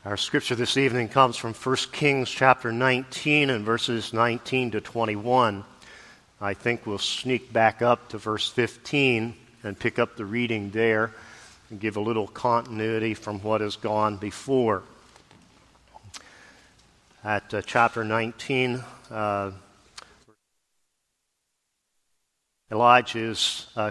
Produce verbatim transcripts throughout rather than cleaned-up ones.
Our scripture this evening comes from First Kings chapter nineteen and verses nineteen to twenty-one. I think we'll sneak back up to verse fifteen and pick up the reading there and give a little continuity from what has gone before. At uh, chapter nineteen, uh, Elijah is uh,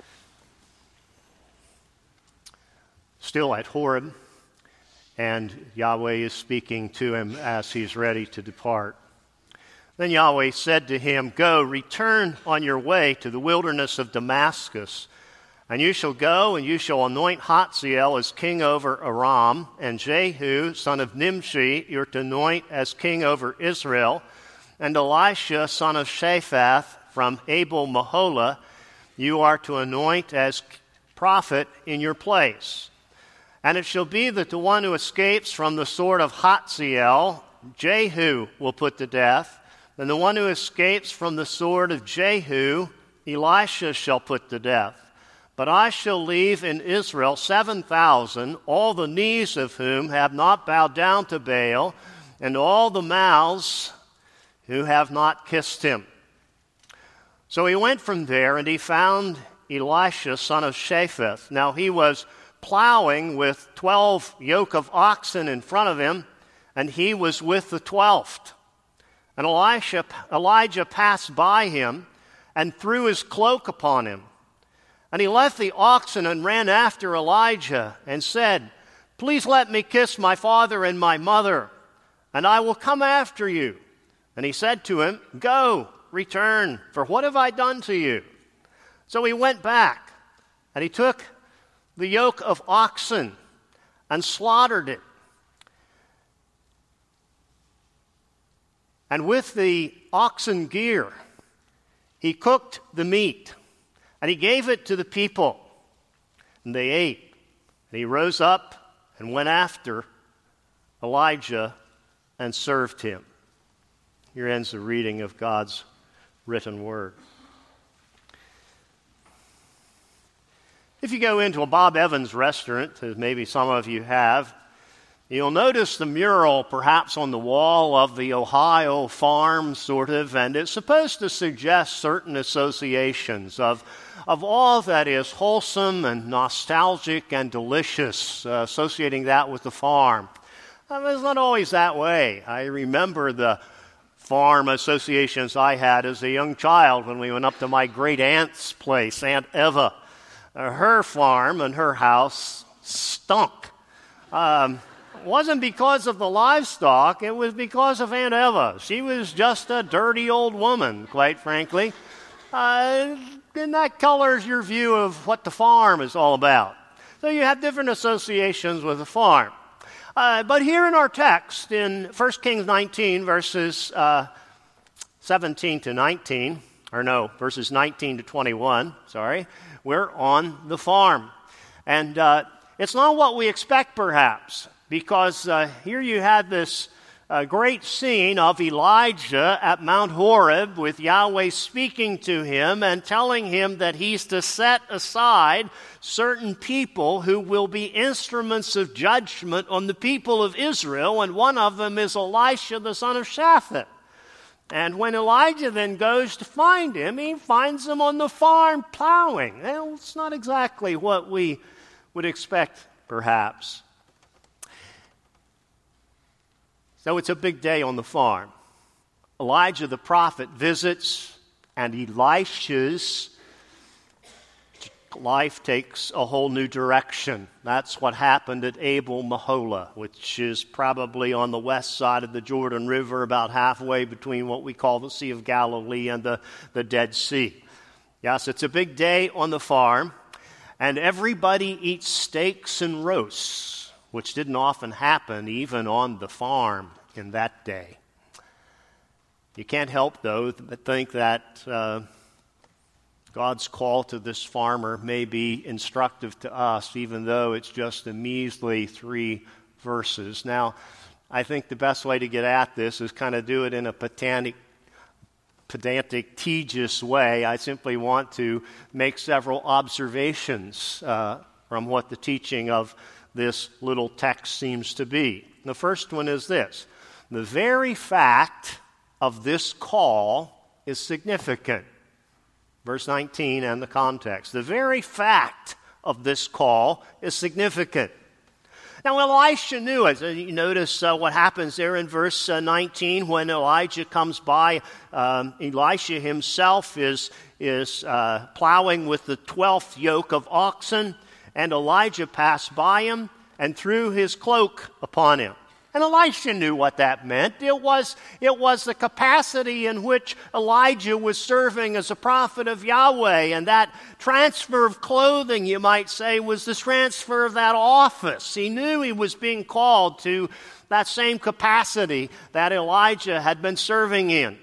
still at Horeb, and Yahweh is speaking to him as he's ready to depart. Then Yahweh said to him, "Go, return on your way to the wilderness of Damascus, and you shall go, and you shall anoint Hazael as king over Aram, and Jehu, son of Nimshi, you're to anoint as king over Israel, and Elisha, son of Shaphat, from Abel Meholah, you are to anoint as prophet in your place. And it shall be that the one who escapes from the sword of Hazael, Jehu will put to death, and the one who escapes from the sword of Jehu, Elisha shall put to death. But I shall leave in Israel seven thousand, all the knees of whom have not bowed down to Baal, and all the mouths who have not kissed him." So he went from there, and he found Elisha, son of Shaphat. Now he was plowing with twelve yoke of oxen in front of him, and he was with the twelfth. And Elisha, Elijah passed by him and threw his cloak upon him. And he left the oxen and ran after Elijah and said, "Please let me kiss my father and my mother, and I will come after you." And he said to him, "Go, return, for what have I done to you?" So he went back, and he took the yoke of oxen and slaughtered it. And with the oxen gear, he cooked the meat, and he gave it to the people, and they ate. And he rose up and went after Elijah and served him. Here ends the reading of God's written word. If you go into a Bob Evans restaurant, as maybe some of you have, you'll notice the mural perhaps on the wall of the Ohio farm, sort of, and it's supposed to suggest certain associations of, of all that is wholesome and nostalgic and delicious, uh, associating that with the farm. I mean, it's not always that way. I remember the farm associations I had as a young child when we went up to my great-aunt's place, Aunt Eva. Uh, her farm and her house stunk. Um, it wasn't because of the livestock, it was because of Aunt Eva. She was just a dirty old woman, quite frankly. Uh, and that colors your view of what the farm is all about. So you have different associations with the farm. Uh, but here in our text, in First Kings nineteen, verses uh, seventeen to nineteen, or no, verses nineteen to twenty-one, sorry, we're on the farm. And uh, it's not what we expect, perhaps, because uh, here you had this uh, great scene of Elijah at Mount Horeb with Yahweh speaking to him and telling him that he's to set aside certain people who will be instruments of judgment on the people of Israel, and one of them is Elisha, the son of Shaphat. And when Elijah then goes to find him, he finds him on the farm plowing. Well, it's not exactly what we would expect, perhaps. So it's a big day on the farm. Elijah the prophet visits, and Elisha's life takes a whole new direction. That's what happened at Abel Meholah, which is probably on the west side of the Jordan River, about halfway between what we call the Sea of Galilee and the, the Dead Sea. Yes, it's a big day on the farm, and everybody eats steaks and roasts, which didn't often happen even on the farm in that day. You can't help, though, but think that uh, God's call to this farmer may be instructive to us, even though it's just a measly three verses. Now, I think the best way to get at this is kind of do it in a pedantic, pedantic, tedious way. I simply want to make several observations uh, from what the teaching of this little text seems to be. The first one is this: the very fact of this call is significant. Verse nineteen and the context. The very fact of this call is significant. Now, Elisha knew it. You notice uh, what happens there in verse uh, nineteen when Elijah comes by. Um, Elisha himself is, is uh, plowing with the twelfth yoke of oxen, and Elijah passed by him and threw his cloak upon him. And Elisha knew what that meant. It was, it was the capacity in which Elijah was serving as a prophet of Yahweh. And that transfer of clothing, you might say, was the transfer of that office. He knew he was being called to that same capacity that Elijah had been serving in.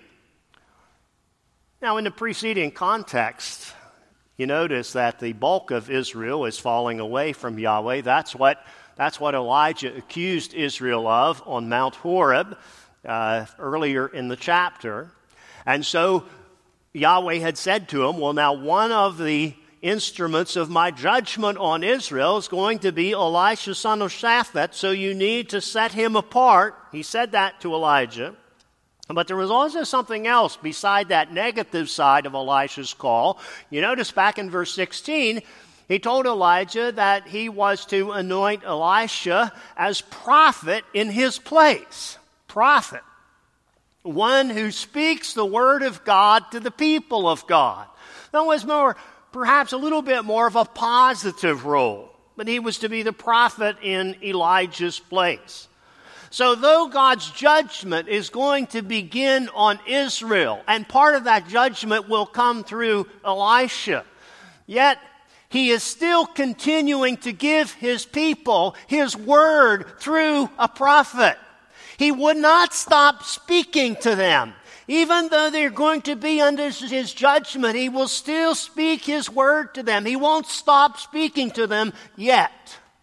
Now, in the preceding context, you notice that the bulk of Israel is falling away from Yahweh. That's what That's what Elijah accused Israel of on Mount Horeb uh, earlier in the chapter. And so Yahweh had said to him, well, now one of the instruments of my judgment on Israel is going to be Elisha, son of Shaphat, so you need to set him apart. He said that to Elijah. But there was also something else beside that negative side of Elisha's call. You notice back in verse sixteen, he told Elijah that he was to anoint Elisha as prophet in his place. Prophet. One who speaks the word of God to the people of God. That was more, perhaps a little bit more of a positive role. But he was to be the prophet in Elijah's place. So though God's judgment is going to begin on Israel, and part of that judgment will come through Elisha, yet he is still continuing to give his people his word through a prophet. He would not stop speaking to them. Even though they're going to be under his judgment, he will still speak his word to them. He won't stop speaking to them yet.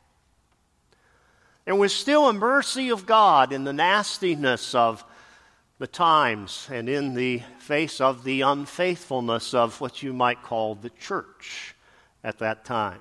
There was still a mercy of God in the nastiness of the times and in the face of the unfaithfulness of what you might call the church at that time.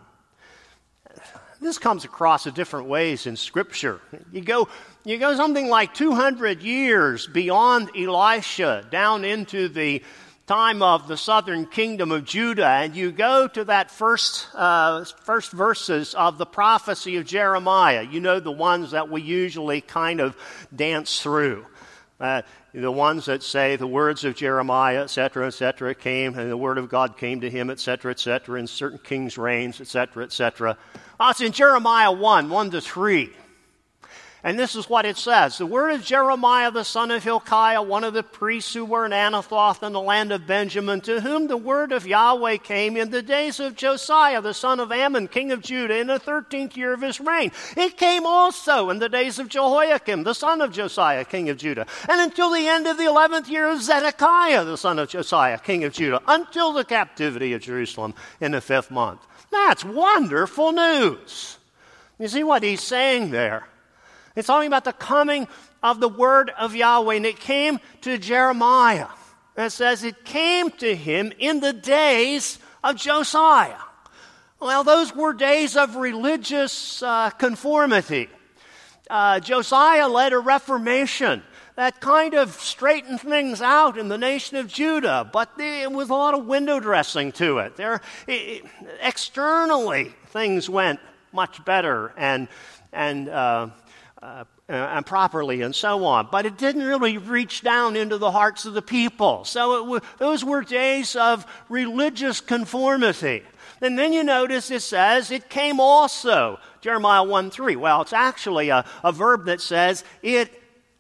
This comes across in different ways in Scripture. You go, you go something like two hundred years beyond Elisha, down into the time of the southern kingdom of Judah, and you go to that first, uh, first verses of the prophecy of Jeremiah. You know, the ones that we usually kind of dance through. Uh, the ones that say the words of Jeremiah, et cetera, et cetera, came, and the word of God came to him, et cetera, et cetera, in certain kings' reigns, et cetera, et cetera. Oh, it's in Jeremiah one, one to three. And this is what it says. The word of Jeremiah, the son of Hilkiah, one of the priests who were in Anathoth in the land of Benjamin, to whom the word of Yahweh came in the days of Josiah, the son of Ammon, king of Judah, in the thirteenth year of his reign. It came also in the days of Jehoiakim, the son of Josiah, king of Judah, and until the end of the eleventh year of Zedekiah, the son of Josiah, king of Judah, until the captivity of Jerusalem in the fifth month. That's wonderful news. You see what he's saying there? It's talking about the coming of the word of Yahweh, and it came to Jeremiah. And it says it came to him in the days of Josiah. Well, those were days of religious uh, conformity. Uh, Josiah led a reformation that kind of straightened things out in the nation of Judah, but there was a lot of window dressing to it. There, it, externally, things went much better and and. Uh, Uh, and properly and so on. But it didn't really reach down into the hearts of the people. So it w- those were days of religious conformity. And then you notice it says, it came also, Jeremiah one three. Well, it's actually a, a verb that says, it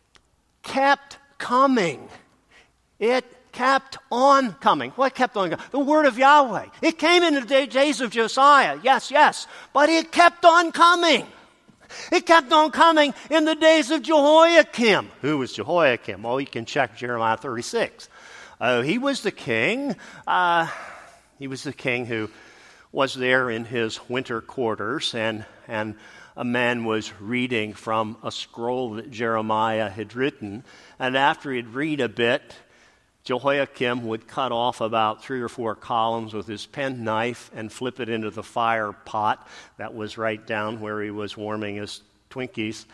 kept coming. It kept on coming. What kept on coming? The word of Yahweh. It came in the day, days of Josiah. Yes, yes. But it kept on coming. It kept on coming in the days of Jehoiakim. Who was Jehoiakim? Well, you can check Jeremiah thirty-six. Uh, he was the king. Uh, he was the king who was there in his winter quarters, and, and a man was reading from a scroll that Jeremiah had written. And after he'd read a bit, Jehoiakim would cut off about three or four columns with his penknife and flip it into the fire pot that was right down where he was warming his Twinkies.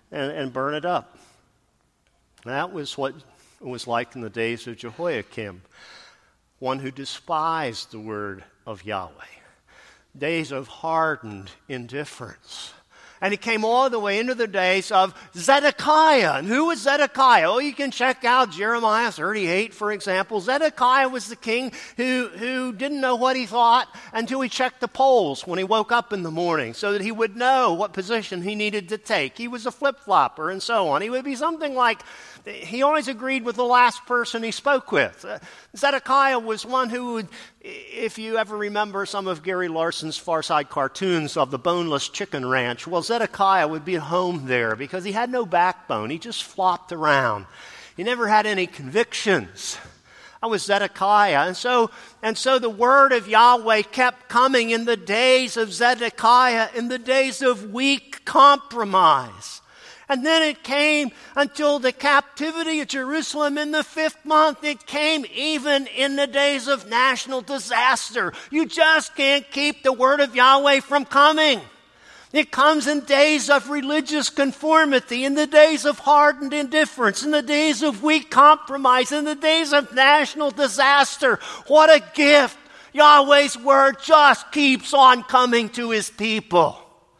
and, and burn it up. That was what it was like in the days of Jehoiakim, one who despised the word of Yahweh. Days of hardened indifference. And it came all the way into the days of Zedekiah. And who was Zedekiah? Oh, you can check out Jeremiah thirty-eight, for example. Zedekiah was the king who, who didn't know what he thought until he checked the polls when he woke up in the morning so that he would know what position he needed to take. He was a flip-flopper and so on. He would be something like, he always agreed with the last person he spoke with. Uh, Zedekiah was one who would, if you ever remember some of Gary Larson's Far Side cartoons of the boneless chicken ranch, well, Zedekiah would be at home there because he had no backbone. He just flopped around. He never had any convictions. That was Zedekiah. And so, and so the word of Yahweh kept coming in the days of Zedekiah, in the days of weak compromise. And then it came until the captivity of Jerusalem in the fifth month. It came even in the days of national disaster. You just can't keep the word of Yahweh from coming. It comes in days of religious conformity, in the days of hardened indifference, in the days of weak compromise, in the days of national disaster. What a gift! Yahweh's word just keeps on coming to his people.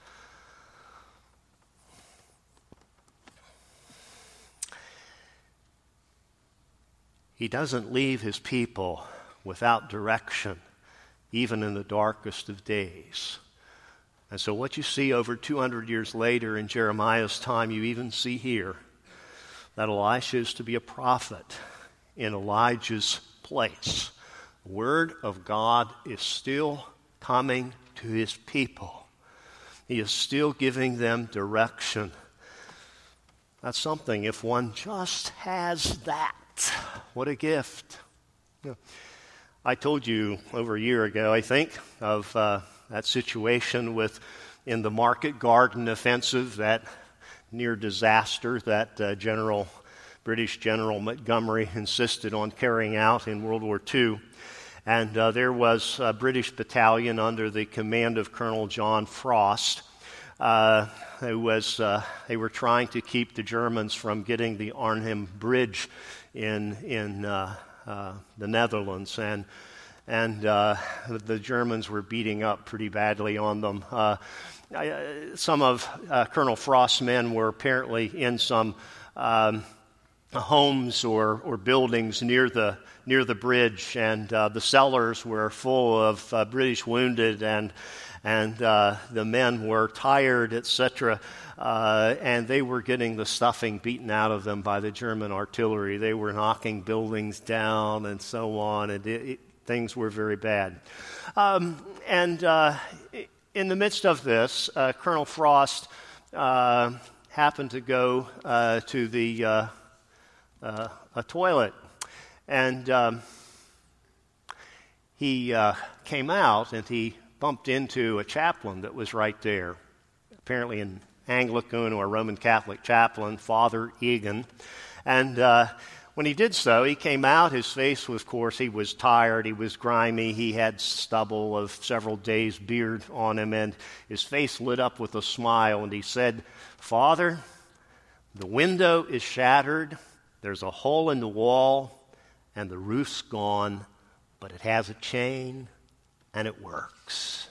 He doesn't leave his people without direction, even in the darkest of days. And so what you see over two hundred years later in Jeremiah's time, you even see here that Elisha is to be a prophet in Elijah's place. The word of God is still coming to his people. He is still giving them direction. That's something if one just has that. What a gift. Yeah. I told you over a year ago, I think, of uh, that situation with in the Market Garden offensive, that near disaster that uh, General British General Montgomery insisted on carrying out in World War Two. And uh, there was a British battalion under the command of Colonel John Frost. Uh, who was, uh, they were trying to keep the Germans from getting the Arnhem Bridge in in uh, uh, the Netherlands, and and uh, the Germans were beating up pretty badly on them. Uh, some of uh, Colonel Frost's men were apparently in some um, homes or, or buildings near the near the bridge, and uh, the cellars were full of uh, British wounded, and and uh, the men were tired, et cetera. Uh, and they were getting the stuffing beaten out of them by the German artillery. They were knocking buildings down and so on, and it, it, things were very bad. Um, and uh, in the midst of this, uh, Colonel Frost uh, happened to go uh, to the uh, uh, a toilet, and um, he uh, came out and he bumped into a chaplain that was right there, apparently an Anglican or Roman Catholic chaplain, Father Egan. And uh, when he did so, he came out. His face was, of course, he was tired. He was grimy. He had stubble of several days' beard on him. And his face lit up with a smile. And he said, "Father, the window is shattered. There's a hole in the wall. And the roof's gone. But it has a chain. And it works."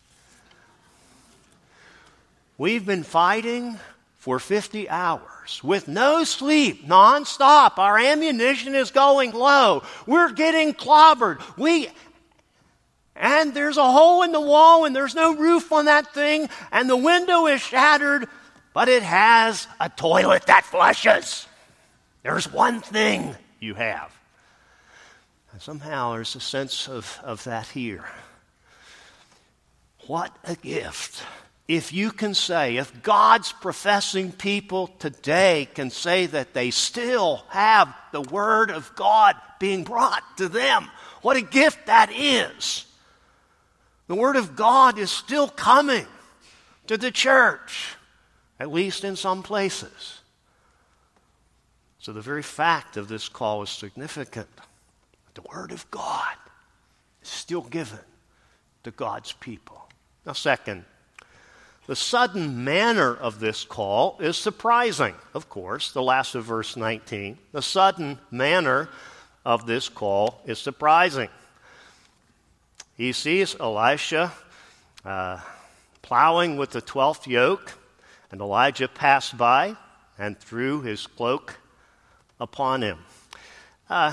We've been fighting for fifty hours with no sleep, nonstop. Our ammunition is going low. We're getting clobbered. We, and there's a hole in the wall and there's no roof on that thing and the window is shattered, but it has a toilet that flushes. There's one thing you have. And somehow there's a sense of, of that here. What a gift. If you can say, if God's professing people today can say that they still have the Word of God being brought to them, what a gift that is. The Word of God is still coming to the church, at least in some places. So the very fact of this call is significant. The Word of God is still given to God's people. Now, second, The sudden manner of this call is surprising, of course, the last of verse nineteen. The sudden manner of this call is surprising. He sees Elisha uh, plowing with the twelfth yoke, and Elijah passed by and threw his cloak upon him. Uh,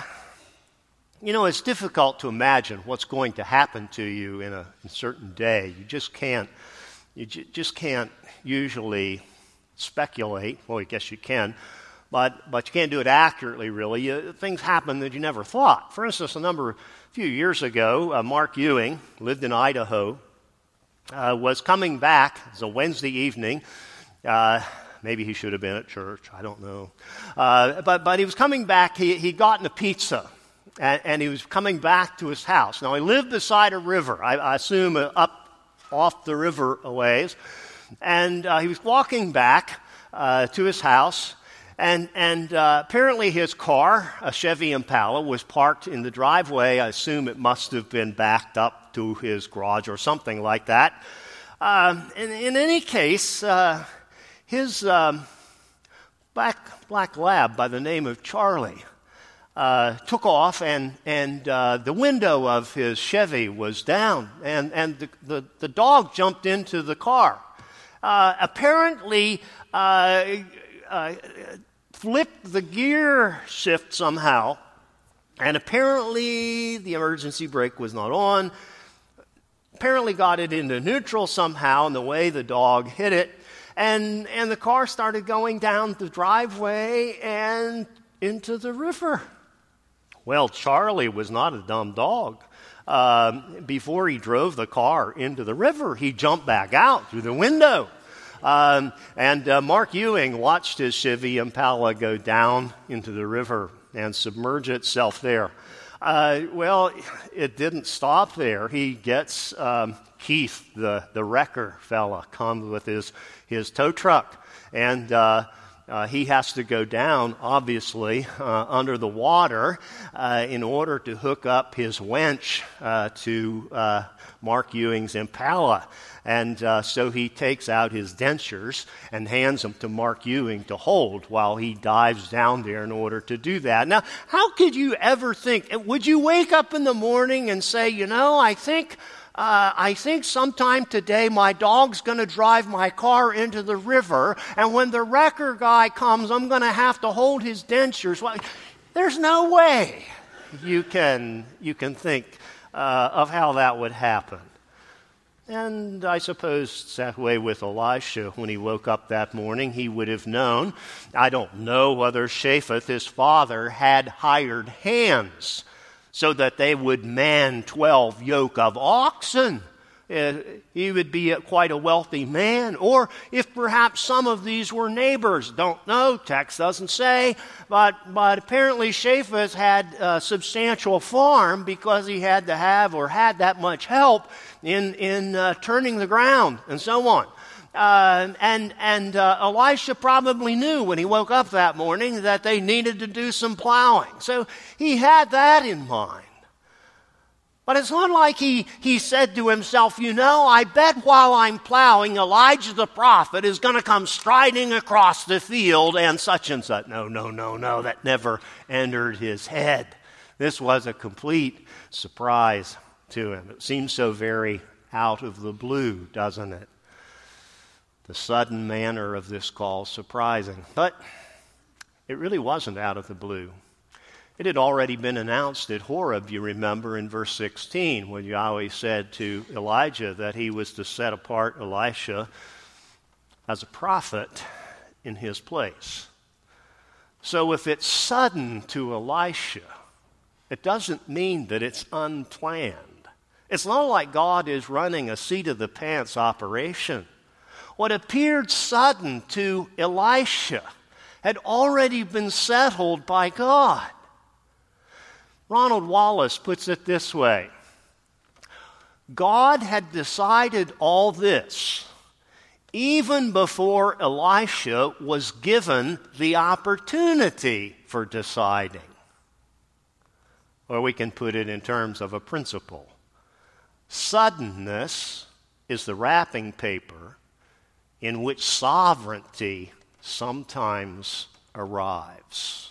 you know, it's difficult to imagine what's going to happen to you in a, a certain day. You just can't. You j- just can't usually speculate. Well, I guess you can, but but you can't do it accurately, really. You, things happen that you never thought. For instance, a number, a few years ago, uh, Mark Ewing lived in Idaho, uh, was coming back. It was a Wednesday evening. Uh, maybe he should have been at church. I don't know. Uh, but but he was coming back. He he'd gotten a pizza, and, and he was coming back to his house. Now, he lived beside a river. I, I assume uh, up off the river a ways, and uh, he was walking back uh, to his house, and and uh, apparently his car, a Chevy Impala, was parked in the driveway. I assume it must have been backed up to his garage or something like that. Um, in, in any case, uh, his um, black black lab by the name of Charlie Uh, took off, and and uh, the window of his Chevy was down, and and the the, the dog jumped into the car. Uh, apparently, uh, uh, flipped the gear shift somehow, and apparently the emergency brake was not on. Apparently, got it into neutral somehow, and the way the dog hit it, and and the car started going down the driveway and into the river. Well, Charlie was not a dumb dog. Um, before he drove the car into the river, he jumped back out through the window. Um, and uh, Mark Ewing watched his Chevy Impala go down into the river and submerge itself there. Uh, well, it didn't stop there. He gets um, Keith, the, the wrecker fella, comes with his, his tow truck, and uh, Uh, he has to go down, obviously, uh, under the water uh, in order to hook up his winch uh, to uh, Mark Ewing's Impala. And uh, so he takes out his dentures and hands them to Mark Ewing to hold while he dives down there in order to do that. Now, how could you ever think, would you wake up in the morning and say, you know, I think... Uh, I think sometime today my dog's going to drive my car into the river, and when the wrecker guy comes, I'm going to have to hold his dentures. Well, there's no way you can you can think uh, of how that would happen. And I suppose it's that way with Elisha. When he woke up that morning, he would have known. I don't know whether Shaphat, his father, had hired hands so that they would man twelve yoke of oxen. Uh, he would be a, quite a wealthy man. Or if perhaps some of these were neighbors. Don't know, text doesn't say. But, but apparently Shaphat had a substantial farm because he had to have or had that much help in, in uh, turning the ground and so on. Uh, and and uh, Elisha probably knew when he woke up that morning that they needed to do some plowing. So he had that in mind. But it's not like he, he said to himself, you know, I bet while I'm plowing, Elijah the prophet is going to come striding across the field and such and such. No, no, no, no, that never entered his head. This was a complete surprise to him. It seems so very out of the blue, doesn't it? The sudden manner of this call surprising. But it really wasn't out of the blue. It had already been announced at Horeb, you remember, in verse sixteen, when Yahweh said to Elijah that he was to set apart Elisha as a prophet in his place. So if it's sudden to Elisha, it doesn't mean that it's unplanned. It's not like God is running a seat-of-the-pants operation. What appeared sudden to Elisha had already been settled by God. Ronald Wallace puts it this way: God had decided all this even before Elisha was given the opportunity for deciding. Or we can put it in terms of a principle. Suddenness is the wrapping paper in which sovereignty sometimes arrives.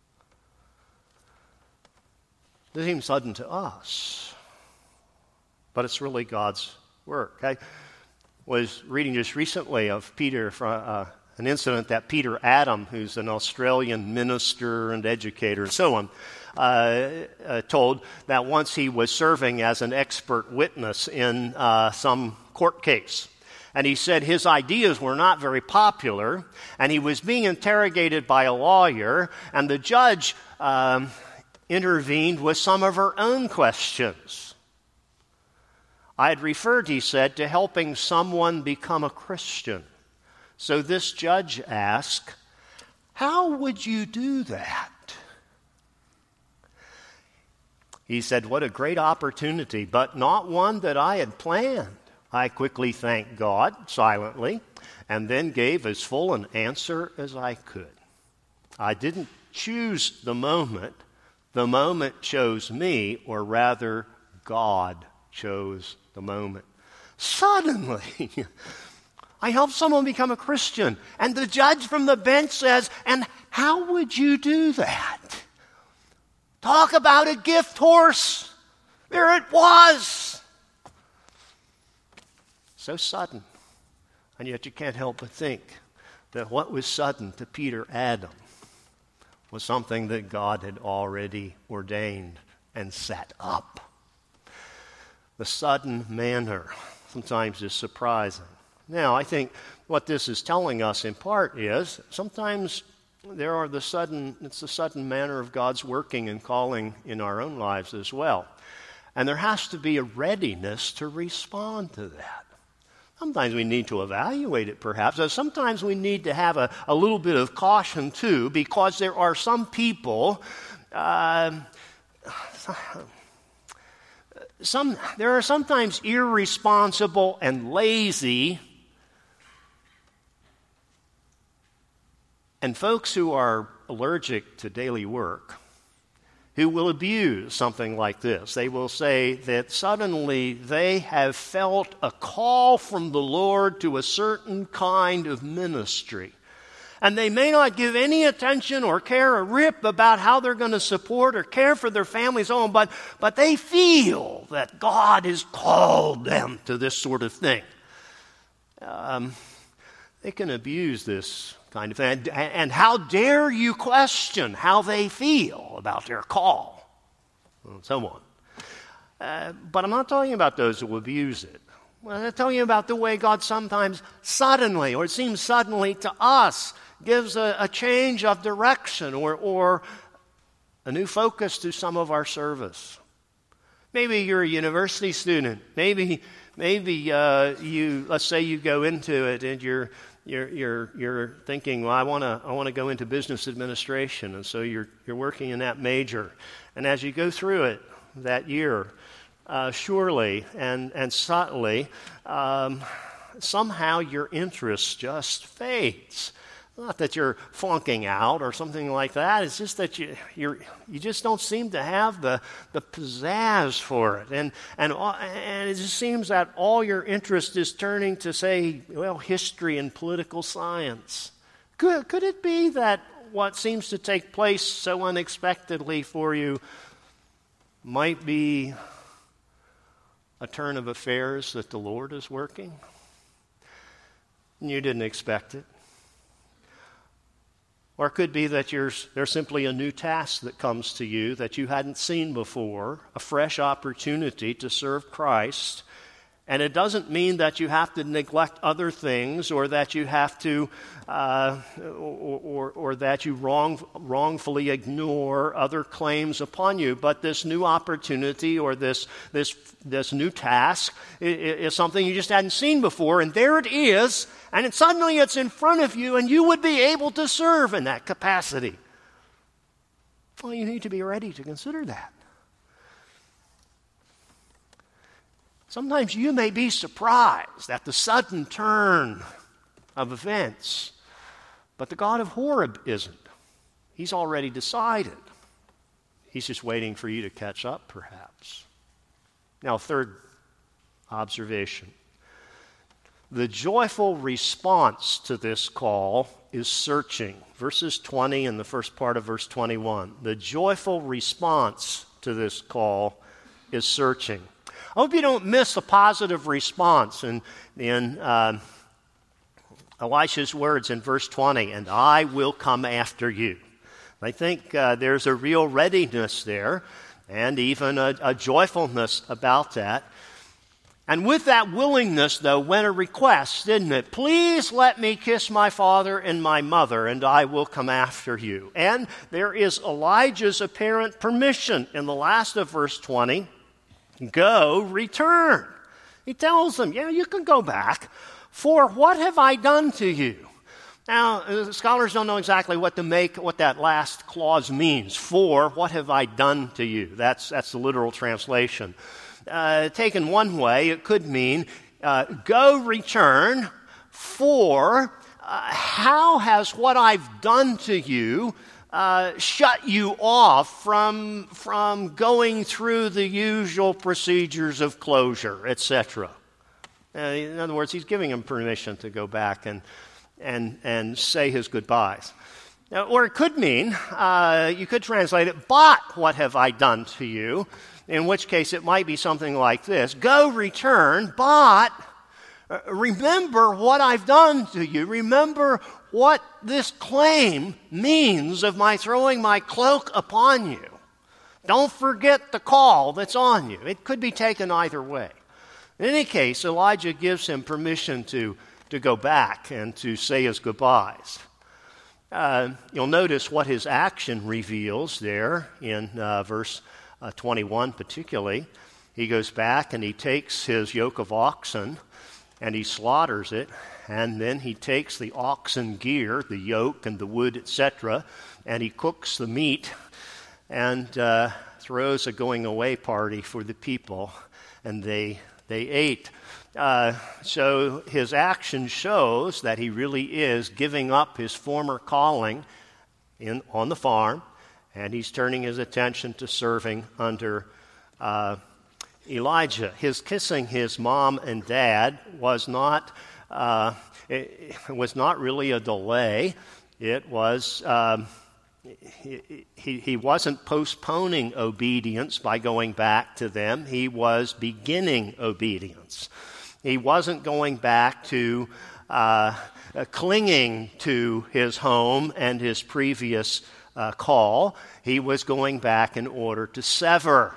It seems sudden to us, but it's really God's work. I was reading just recently of Peter, uh, an incident that Peter Adam, who's an Australian minister and educator and so on, uh, uh, told that once he was serving as an expert witness in uh, some court case. And he said his ideas were not very popular, and he was being interrogated by a lawyer, and the judge um, intervened with some of her own questions. I had referred, he said, to helping someone become a Christian. So this judge asked, "How would you do that?" He said, "What a great opportunity, but not one that I had planned." I quickly thanked God silently and then gave as full an answer as I could. I didn't choose the moment. The moment chose me, or rather, God chose the moment. Suddenly, I helped someone become a Christian, and the judge from the bench says, "And how would you do that?" Talk about a gift horse. There it was. So sudden, and yet you can't help but think that what was sudden to Peter Adam was something that God had already ordained and set up. The sudden manner sometimes is surprising. Now, I think what this is telling us in part is sometimes there are the sudden, it's the sudden manner of God's working and calling in our own lives as well. And there has to be a readiness to respond to that. Sometimes we need to evaluate it, perhaps. Sometimes we need to have a, a little bit of caution, too, because there are some people, uh, some, there are sometimes irresponsible and lazy, and folks who are allergic to daily work, who will abuse something like this. They will say that suddenly they have felt a call from the Lord to a certain kind of ministry. And they may not give any attention or care a rip about how they're going to support or care for their families, on, but, but they feel that God has called them to this sort of thing. Um, they can abuse this kind of thing. And, and how dare you question how they feel about their call, and so on. Uh, but I'm not talking about those who abuse it. I'm telling you about the way God sometimes suddenly, or it seems suddenly to us, gives a, a change of direction or, or a new focus to some of our service. Maybe you're a university student. Maybe, maybe uh, you, let's say you go into it and you're You're, you're, you're thinking, well, I want to I want to go into business administration, and so you're, you're working in that major. And as you go through it that year, uh, surely and, and subtly, um, somehow your interest just fades. Not that you're flunking out or something like that. It's just that you you're, you just don't seem to have the, the pizzazz for it. And, and, and it just seems that all your interest is turning to, say, well, history and political science. Could, could it be that what seems to take place so unexpectedly for you might be a turn of affairs that the Lord is working? And you didn't expect it. Or it could be that there's simply a new task that comes to you that you hadn't seen before, a fresh opportunity to serve Christ. And it doesn't mean that you have to neglect other things, or that you have to, uh, or, or, or that you wrong, wrongfully ignore other claims upon you. But this new opportunity, or this this this new task, is, is something you just hadn't seen before, and there it is, and it, suddenly it's in front of you, and you would be able to serve in that capacity. Well, you need to be ready to consider that. Sometimes you may be surprised at the sudden turn of events, but the God of Horeb isn't. He's already decided. He's just waiting for you to catch up, perhaps. Now, third observation. The joyful response to this call is searching. Verses twenty and the first part of verse twenty-one. The joyful response to this call is searching. I hope you don't miss a positive response in, in uh, Elisha's words in verse twenty, and I will come after you. I think uh, there's a real readiness there and even a, a joyfulness about that. And with that willingness, though, went a request, didn't it? Please let me kiss my father and my mother, and I will come after you. And there is Elijah's apparent permission in the last of verse twenty. Go, return. He tells them, yeah, you can go back. For what have I done to you? Now, scholars don't know exactly what to make, what that last clause means. For what have I done to you? That's, that's the literal translation. Uh, taken one way, it could mean, uh, go return, for uh, how has what I've done to you uh, shut you off from, from going through the usual procedures of closure, et cetera? Uh, in other words, he's giving him permission to go back and, and, and say his goodbyes. Now, or it could mean, uh, you could translate it, but what have I done to you? In which case it might be something like this. Go return, but remember what I've done to you. Remember what this claim means of my throwing my cloak upon you. Don't forget the call that's on you. It could be taken either way. In any case, Elijah gives him permission to, to go back and to say his goodbyes. Uh, you'll notice what his action reveals there in uh, verse Uh, twenty-one particularly. He goes back and he takes his yoke of oxen and he slaughters it, and then he takes the oxen gear, the yoke and the wood, et cetera, and he cooks the meat and uh, throws a going away party for the people, and they they ate. Uh, so his action shows that he really is giving up his former calling in on the farm, and he's turning his attention to serving under uh, Elijah. His kissing his mom and dad was not uh, it, it was not really a delay. It was um, he, he he wasn't postponing obedience by going back to them. He was beginning obedience. He wasn't going back to uh, uh, clinging to his home and his previous Uh, call. He was going back in order to sever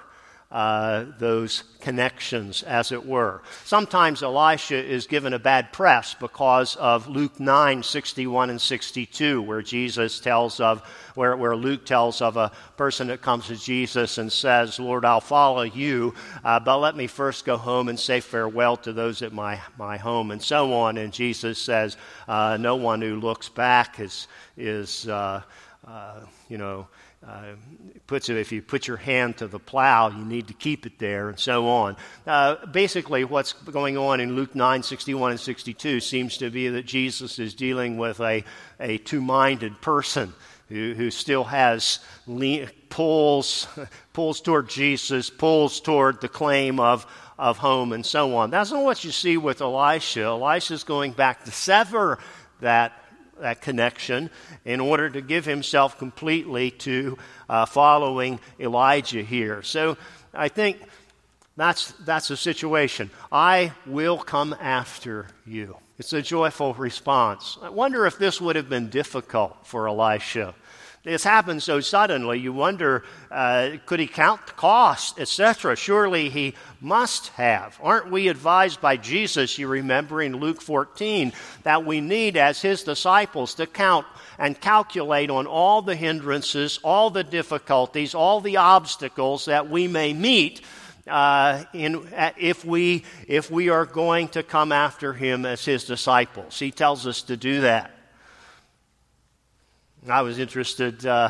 uh, those connections, as it were. Sometimes Elisha is given a bad press because of Luke nine, sixty-one and sixty-two, where Jesus tells of, where, where Luke tells of a person that comes to Jesus and says, Lord, I'll follow you, uh, but let me first go home and say farewell to those at my, my home, and so on. And Jesus says, uh, no one who looks back is, is uh, Uh, you know, uh, puts it, if you put your hand to the plow, you need to keep it there, and so on. Uh, basically, what's going on in Luke nine, sixty-one and sixty-two seems to be that Jesus is dealing with a, a two-minded person who, who still has le- pulls pulls toward Jesus, pulls toward the claim of of home, and so on. That's not what you see with Elisha. Elisha's going back to sever that that connection in order to give himself completely to uh, following Elijah here. So I think that's that's the situation. I will come after you. It's a joyful response. I wonder if this would have been difficult for Elisha. This happened so suddenly, you wonder, uh, could he count the cost, et cetera? Surely he must have. Aren't we advised by Jesus, you remember in Luke fourteen, that we need, as his disciples, to count and calculate on all the hindrances, all the difficulties, all the obstacles that we may meet uh, in, uh, if we if we are going to come after him as his disciples. He tells us to do that. I was interested uh,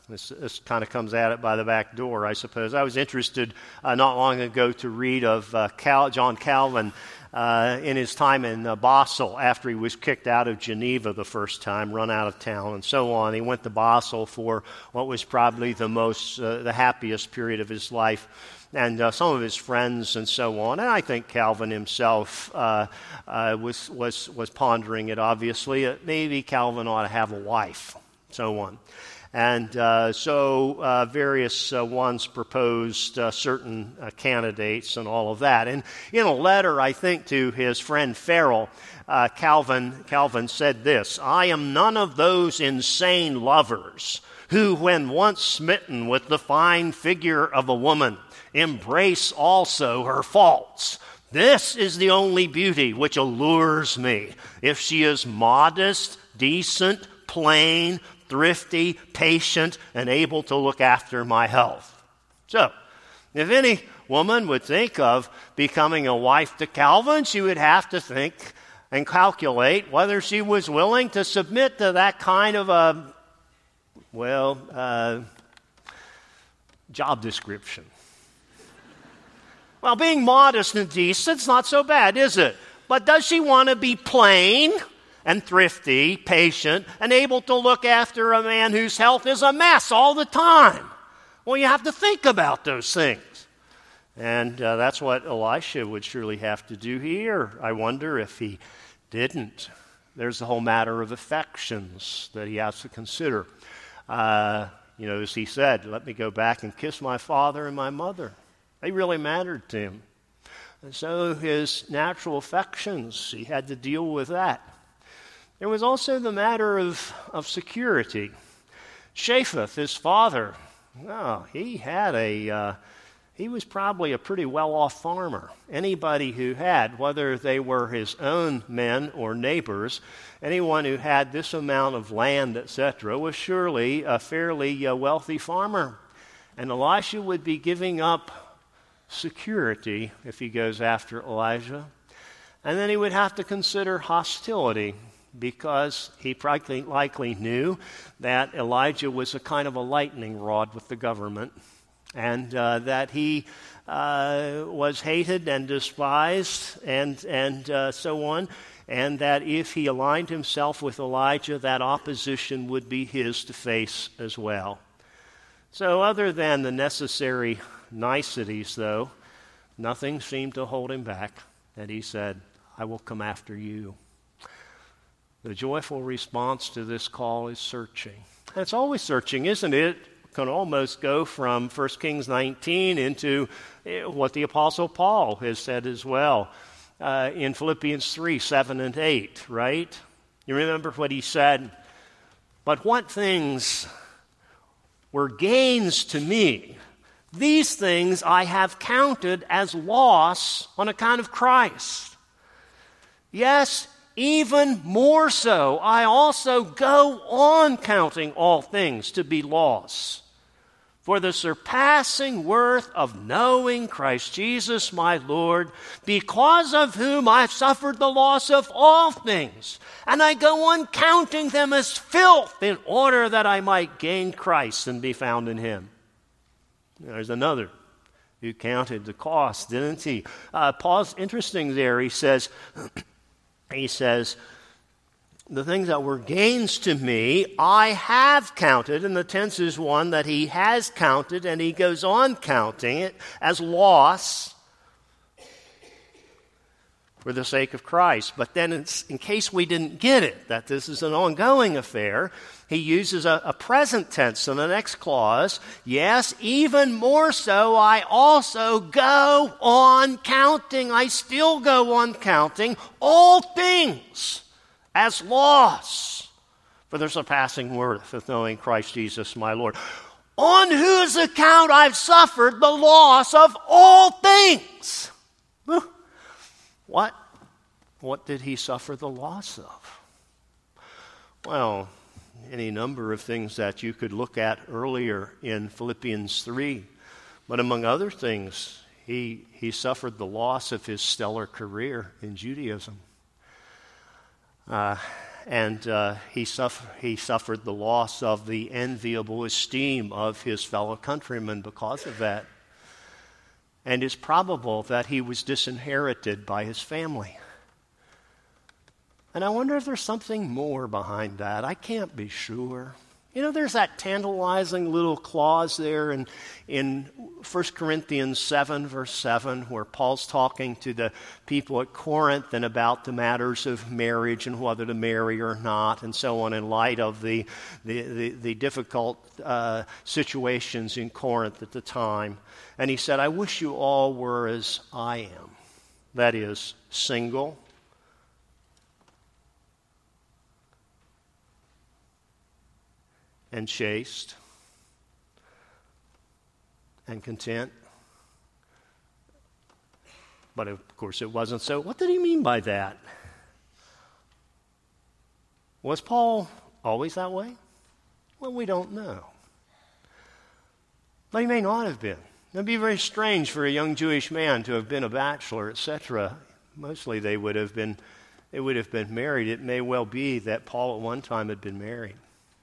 This, this kind of comes at it by the back door, I suppose. I was interested uh, not long ago to read of uh, Cal- John Calvin uh, in his time in uh, Basel after he was kicked out of Geneva the first time, run out of town, and so on. He went to Basel for what was probably the most, uh, the happiest period of his life, and uh, some of his friends and so on. And I think Calvin himself uh, uh, was was was pondering it. Obviously, uh, maybe Calvin ought to have a wife, so on. And uh, so uh, various uh, ones proposed uh, certain uh, candidates and all of that. And in a letter, I think, to his friend Farel, uh, Calvin, Calvin said this: "I am none of those insane lovers who, when once smitten with the fine figure of a woman, embrace also her faults. This is the only beauty which allures me, if she is modest, decent, plain, thrifty, patient, and able to look after my health." So, if any woman would think of becoming a wife to Calvin, she would have to think and calculate whether she was willing to submit to that kind of a, well, uh, job description. Well, being modest and decent's not so bad, is it? But does she want to be plain and thrifty, patient, and able to look after a man whose health is a mess all the time? Well, you have to think about those things. And uh, that's what Elisha would surely have to do here. I wonder if he didn't. There's the whole matter of affections that he has to consider. Uh, you know, as he said, let me go back and kiss my father and my mother. They really mattered to him. And so his natural affections, he had to deal with that. There was also the matter of, of security. Shaphat, his father, oh, he had a, uh, he was probably a pretty well-off farmer. Anybody who had, whether they were his own men or neighbors, anyone who had this amount of land, et cetera, was surely a fairly uh, wealthy farmer. And Elisha would be giving up security if he goes after Elijah. And then he would have to consider hostility, because he likely, likely knew that Elijah was a kind of a lightning rod with the government, and uh, that he uh, was hated and despised and, and uh, so on, and that if he aligned himself with Elijah, that opposition would be his to face as well. So other than the necessary niceties, though, nothing seemed to hold him back, and he said, "I will come after you." The joyful response to this call is searching. And it's always searching, isn't it? It can almost go from First Kings nineteen into what the Apostle Paul has said as well uh, in Philippians three, seven, and eight, right? You remember what he said? "But what things were gains to me, these things I have counted as loss on account of Christ. Yes, even more so, I also go on counting all things to be loss, for the surpassing worth of knowing Christ Jesus my Lord, because of whom I've suffered the loss of all things, and I go on counting them as filth in order that I might gain Christ and be found in him." There's another who counted the cost, didn't he? Uh, Paul's interesting there. He says, he says, the things that were gains to me, I have counted, and the tense is one that he has counted, and he goes on counting it as loss for the sake of Christ. But then it's, in case we didn't get it, that this is an ongoing affair, he uses a, a present tense in the next clause. Yes, even more so, I also go on counting. I still go on counting all things as loss for the surpassing worth of knowing Christ Jesus my Lord, on whose account I've suffered the loss of all things. What? What did he suffer the loss of? Well, any number of things that you could look at earlier in Philippians three. But among other things, he, he suffered the loss of his stellar career in Judaism. Uh, and uh, he, suffer, he suffered the loss of the enviable esteem of his fellow countrymen because of that. And it's probable that he was disinherited by his family. And I wonder if there's something more behind that. I can't be sure. You know, there's that tantalizing little clause there in, in First Corinthians seven, verse seven, where Paul's talking to the people at Corinth and about the matters of marriage and whether to marry or not and so on in light of the, the, the, the difficult uh, situations in Corinth at the time. And he said, I wish you all were as I am. That is, single, and chaste, and content. But of course it wasn't so. What did he mean by that? Was Paul always that way? Well, we don't know. But he may not have been. It would be very strange for a young Jewish man to have been a bachelor, et cetera. Mostly they would have been, they would have been married. It may well be that Paul at one time had been married.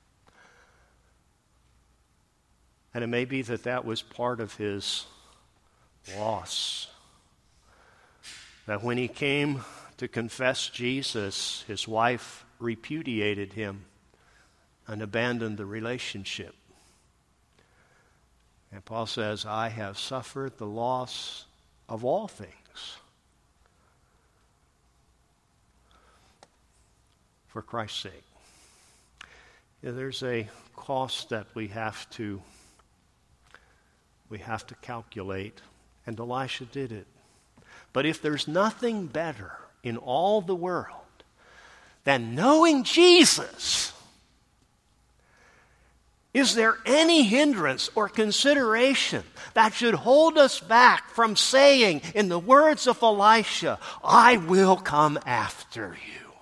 And it may be that that was part of his loss. That when he came to confess Jesus, his wife repudiated him and abandoned the relationship. And Paul says, I have suffered the loss of all things for Christ's sake. Yeah, there's a cost that we have to We have to calculate, and Elisha did it. But if there's nothing better in all the world than knowing Jesus, is there any hindrance or consideration that should hold us back from saying, in the words of Elisha, I will come after you?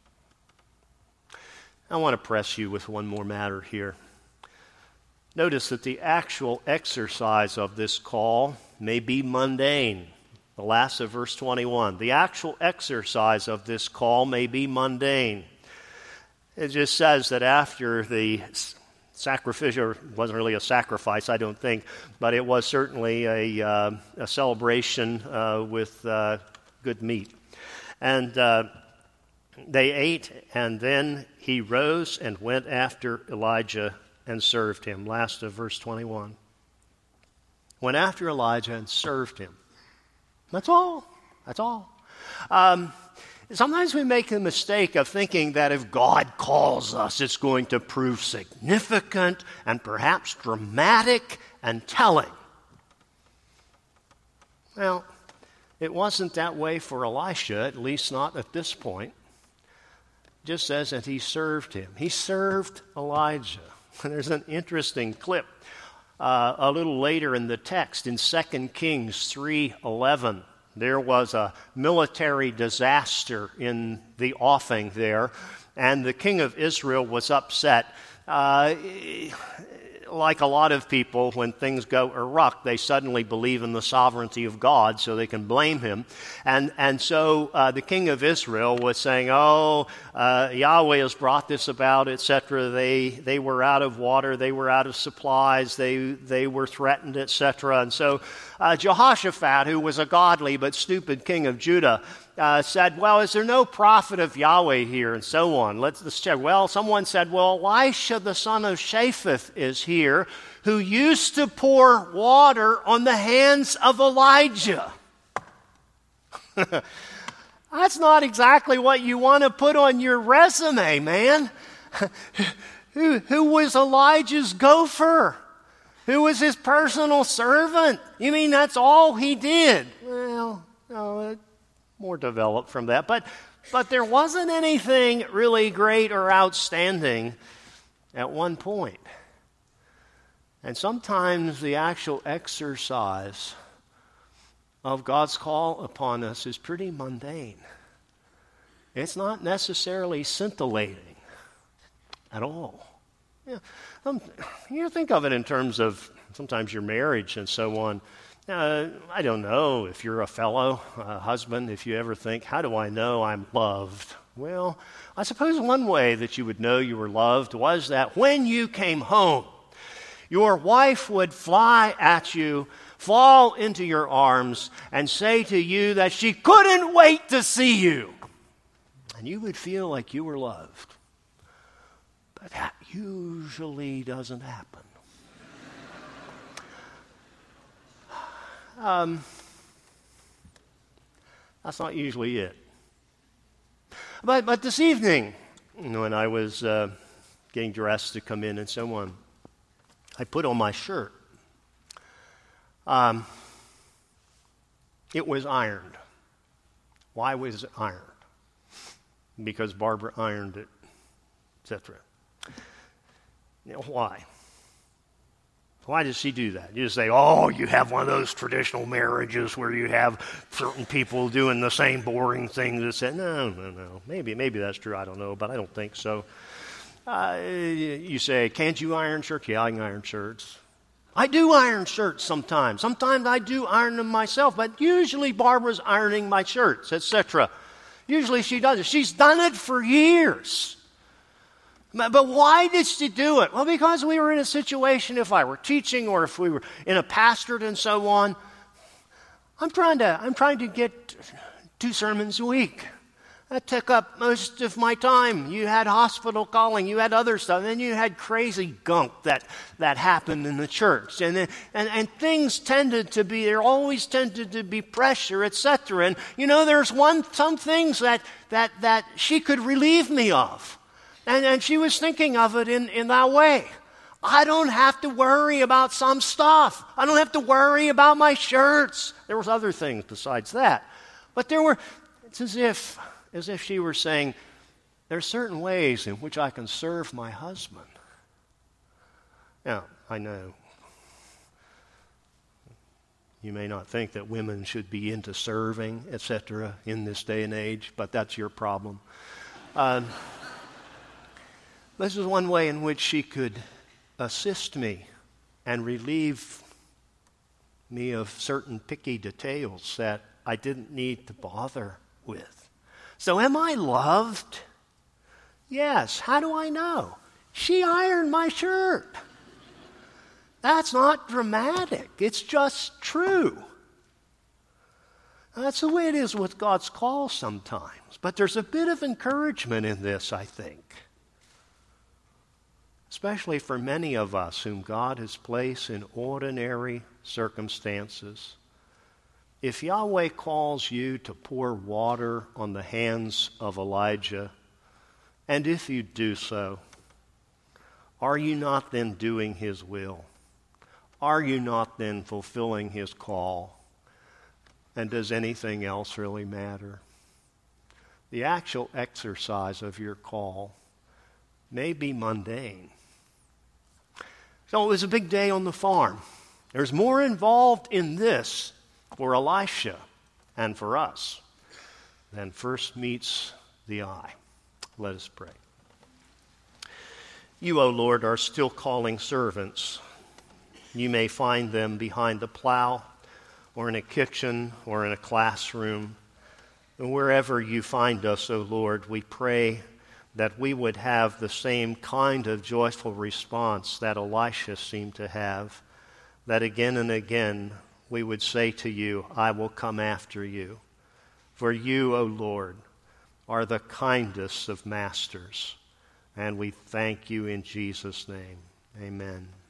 I want to press you with one more matter here. Notice that the actual exercise of this call may be mundane. The last of verse twenty-one. The actual exercise of this call may be mundane. It just says that after the sacrificial, it wasn't really a sacrifice, I don't think, but it was certainly a, uh, a celebration uh, with uh, good meat. And uh, they ate, and then he rose and went after Elijah and served him. Last of verse twenty-one. Went after Elijah and served him. That's all. That's all. Um, sometimes we make the mistake of thinking that if God calls us, it's going to prove significant and perhaps dramatic and telling. Well, it wasn't that way for Elisha, at least not at this point. It just says that he served him. He served Elijah. And there's an interesting clip uh, a little later in the text in Second Kings three eleven. There was a military disaster in the offing there, and the king of Israel was upset. Uh, like a lot of people, when things go awry, they suddenly believe in the sovereignty of God, so they can blame him. And and so uh, the king of Israel was saying, "Oh, uh, Yahweh has brought this about, et cetera" They they were out of water, they were out of supplies, they they were threatened, et cetera. And so uh, Jehoshaphat, who was a godly but stupid king of Judah, Uh, said, well, is there no prophet of Yahweh here, and so on. Let's, let's check. Well, someone said, well, Elisha, the son of Shaphat, is here, who used to pour water on the hands of Elijah. That's not exactly what you want to put on your resume, man. who, who was Elijah's gopher? Who was his personal servant? You mean that's all he did? Well, no, it more developed from that. But but there wasn't anything really great or outstanding at one point. And sometimes the actual exercise of God's call upon us is pretty mundane. It's not necessarily scintillating at all. Yeah, um, you think of it in terms of sometimes your marriage and so on. Uh, I don't know if you're a fellow uh, husband, if you ever think, how do I know I'm loved? Well, I suppose one way that you would know you were loved was that when you came home, your wife would fly at you, fall into your arms, and say to you that she couldn't wait to see you. And you would feel like you were loved. But that usually doesn't happen. um, that's not usually it. But, but this evening, when I was uh, getting dressed to come in and so on, I put on my shirt. Um, it was ironed. Why was it ironed? Because Barbara ironed it, et cetera. You know, why? Why does she do that? You just say, oh, you have one of those traditional marriages where you have certain people doing the same boring things. That say, no, no, no. Maybe, maybe that's true. I don't know, but I don't think so. Uh, you say, can't you iron shirts? Yeah, I can iron shirts. I do iron shirts sometimes. Sometimes I do iron them myself, but usually Barbara's ironing my shirts, et cetera. Usually she does it. She's done it for years. But why did she do it? Well, because we were in a situation, if I were teaching or if we were in a pastorate and so on, I'm trying to, I'm trying to get two sermons a week. That took up most of my time. You had hospital calling, you had other stuff, and then you had crazy gunk that, that happened in the church. And, then, and and things tended to be, there always tended to be pressure, et cetera. And, you know, there's one, some things that, that, that she could relieve me of. And, and she was thinking of it in, in that way. I don't have to worry about some stuff. I don't have to worry about my shirts. There was other things besides that. But there were, it's as if, as if she were saying, there are certain ways in which I can serve my husband. Now, I know you may not think that women should be into serving, et cetera, in this day and age, but that's your problem. Um, This is one way in which she could assist me and relieve me of certain picky details that I didn't need to bother with. So am I loved? Yes. How do I know? She ironed my shirt. That's not dramatic. It's just true. That's the way it is with God's call sometimes. But there's a bit of encouragement in this, I think. Especially for many of us whom God has placed in ordinary circumstances. If Yahweh calls you to pour water on the hands of Elijah, and if you do so, are you not then doing his will? Are you not then fulfilling his call? And does anything else really matter? The actual exercise of your call may be mundane. So it was a big day on the farm. There's more involved in this for Elisha and for us than first meets the eye. Let us pray. You, O Lord, are still calling servants. You may find them behind the plow or in a kitchen or in a classroom. And wherever you find us, O Lord, we pray that we would have the same kind of joyful response that Elisha seemed to have, that again and again we would say to you, I will come after you. For you, O Lord, are the kindest of masters, and we thank you in Jesus' name. Amen.